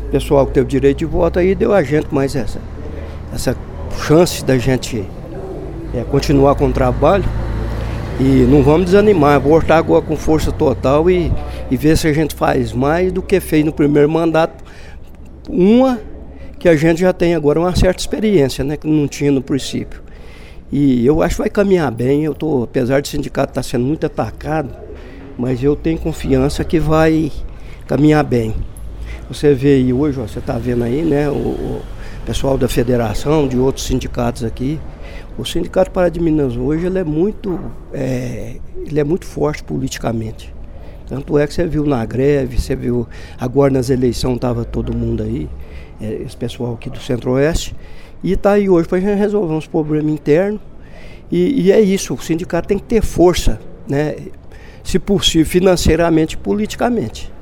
pessoal que teve direito de voto aí deu a gente mais essa chance da gente continuar com o trabalho. E não vamos desanimar, voltar agora com força total e ver se a gente faz mais do que fez no primeiro mandato. Uma que a gente já tem agora uma certa experiência, né, que não tinha no princípio. E eu acho que vai caminhar bem. Apesar do sindicato estar sendo muito atacado, mas eu tenho confiança que vai caminhar bem. Você vê aí hoje, você está vendo aí, né, o pessoal da federação, de outros sindicatos aqui. O Sindicato Pará de Minas hoje ele é muito forte politicamente. Tanto é que você viu na greve, você viu agora nas eleições, estava todo mundo aí, esse pessoal aqui do Centro-Oeste, e está aí hoje para a gente resolver uns problemas internos. E é isso, o sindicato tem que ter força, né, se possível, financeiramente e politicamente.